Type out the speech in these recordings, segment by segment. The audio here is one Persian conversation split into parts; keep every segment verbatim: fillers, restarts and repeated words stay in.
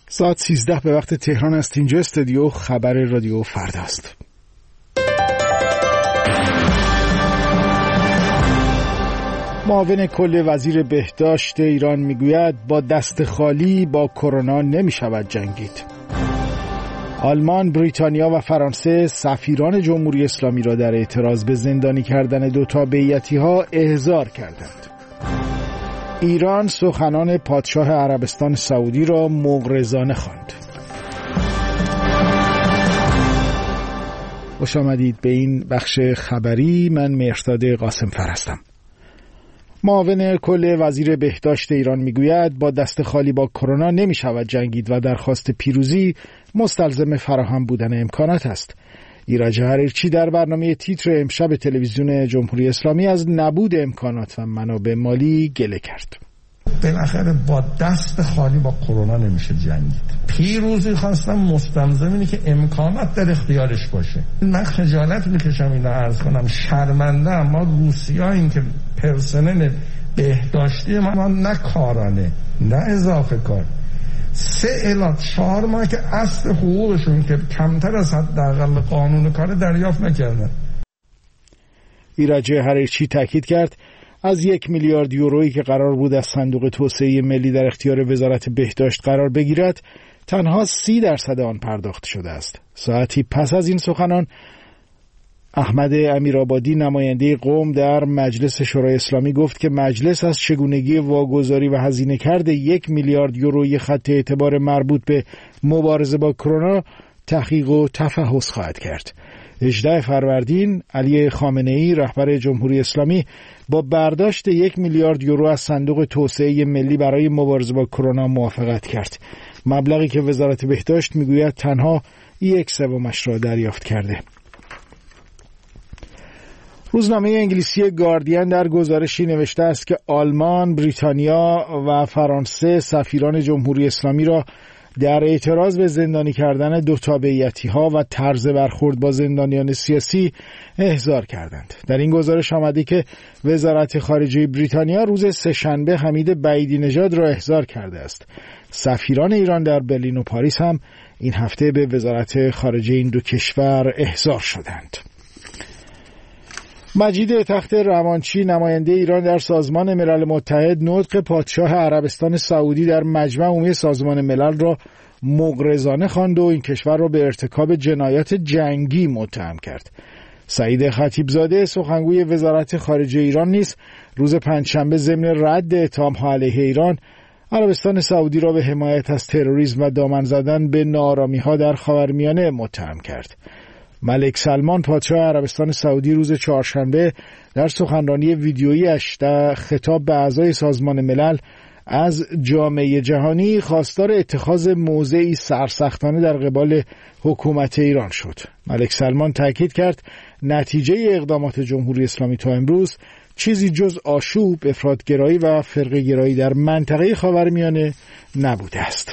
ساعت سیزده به وقت تهران است. اینجا استودیو خبر رادیو فردا است. معاون کل وزیر بهداشت ایران میگوید با دست خالی با کرونا نمی شود جنگید. آلمان، بریتانیا و فرانسه سفیران جمهوری اسلامی را در اعتراض به زندانی کردن دو تابعیتی‌ها احضار کردند. ایران سخنان پادشاه عربستان سعودی را مغرضانه خواند. خوش آمدید به این بخش خبری. من مهرداد قاسمفر هستم. معاون کل وزیر بهداشت ایران میگوید با دست خالی با کرونا نمی شود جنگید و درخواست پیروزی مستلزم فراهم بودن امکانات است. ایرج حریرچی در برنامه تیتر امشب تلویزیون جمهوری اسلامی از نبود امکانات و منابع مالی گله کرد. بالاخره با دست خالی با کرونا نمیشه جنگید. پیروزی خواستم مستلزم اینه که امکانات در اختیارش باشه. من خجالت میکشم اینو عرض کنم، شرمنده ام. ما روسی‌ها این که پرسنل بهداشتی ما نه کارانه نه اضافه کار، سه الی چهار ماه که اصل حقوقشون که کمتر از حداقل قانون کار دریافت نکردن. ایرج حریرچی تاکید کرد از یک میلیارد یورویی که قرار بود از صندوق توسعه ملی در اختیار وزارت بهداشت قرار بگیرد تنها سی درصد آن پرداخت شده است. ساعتی پس از این سخنان احمد امیرآبادی نماینده قم در مجلس شورای اسلامی گفت که مجلس از چگونگی واگذاری و هزینه کرده یک میلیارد یوروی خط اعتبار مربوط به مبارزه با کرونا تحقیق و تفحص خواهد کرد. هجدهم فروردین علی خامنه‌ای رهبر جمهوری اسلامی با برداشت یک میلیارد یورو از صندوق توسعه ملی برای مبارزه با کرونا موافقت کرد. مبلغی که وزارت بهداشت میگوید تنها یک سومش را دریافت کرده. روزنامه انگلیسی گاردین در گزارشی نوشته است که آلمان، بریتانیا و فرانسه سفیران جمهوری اسلامی را در اعتراض به زندانی کردن دو تابعیتی‌ها و طرز برخورد با زندانیان سیاسی احضار کردند. در این گزارش آمده که وزارت خارجه بریتانیا روز سه‌شنبه حمید بعیدی نژاد را احضار کرده است. سفیران ایران در برلین و پاریس هم این هفته به وزارت خارجه این دو کشور احضار شدند. مجید تخت روانچی نماینده ایران در سازمان ملل متحد نطق پادشاه عربستان سعودی در مجمع عمومی سازمان ملل را مغرضانه خواند و این کشور را به ارتکاب جنایات جنگی متهم کرد. سعید خطیبزاده سخنگوی وزارت خارجه ایران نیز روز پنجشنبه ضمن رد اتهام‌ها علیه ایران عربستان سعودی را به حمایت از تروریسم و دامن زدن به ناآرامی‌ها در خاورمیانه متهم کرد. ملک سلمان پادشاه عربستان سعودی روز چهارشنبه در سخنرانی ویدیویی‌اش در خطاب به اعضای سازمان ملل از جامعه جهانی خواستار اتخاذ موضعی سرسختانه در قبال حکومت ایران شد. ملک سلمان تاکید کرد نتیجه اقدامات جمهوری اسلامی تا امروز چیزی جز آشوب، افراط‌گرایی و فرقه‌گرایی در منطقه خاورمیانه نبوده است.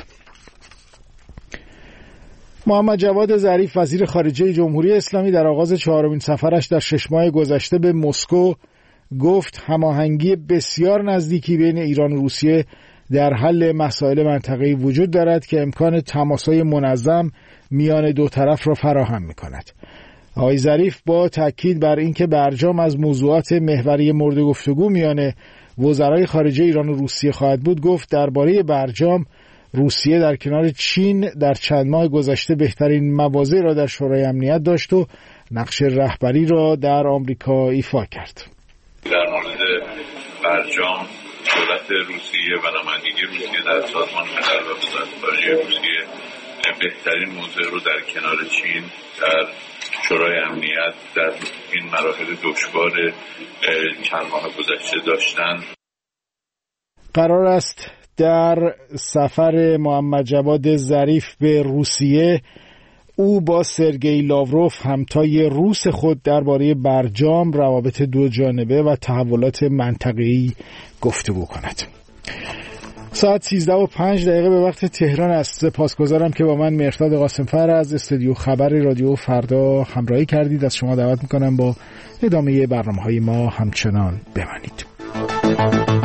محمد جواد ظریف وزیر خارجه جمهوری اسلامی در آغاز چهارمین سفرش در شش ماه گذشته به مسکو گفت هماهنگی بسیار نزدیکی بین ایران و روسیه در حل مسائل منطقه‌ای وجود دارد که امکان تماس‌های منظم میان دو طرف را فراهم می‌کند. آقای ظریف با تاکید بر اینکه برجام از موضوعات محوری مورد گفتگو میان وزرای خارجه ایران و روسیه خواهد بود گفت درباره برجام روسیه در کنار چین در چند ماه گذشته بهترین مواضع را در شورای امنیت داشت و نقش رهبری را در آمریکا ایفا کرد. در مورد برجام دولت روسیه و نمایندگی روسیه در سازمان ملل و وزارت خارجه روسیه بهترین موضع رو در کنار چین در شورای امنیت در این مراحل دشوار چند ماه گذشته داشتند. قرار است در سفر محمد جواد ظریف به روسیه او با سرگئی لاوروف همتای روس خود درباره برجام، روابط دو جانبه و تحولات منطقه‌ای گفتگو کند. ساعت سیزده و پنج دقیقه به وقت تهران است. سپاسگزارم که با من مهرداد قاسمفر از استودیو خبر رادیو فردا همراهی کردید. از شما دعوت میکنم با ادامه برنامه‌های ما همچنان بمانید.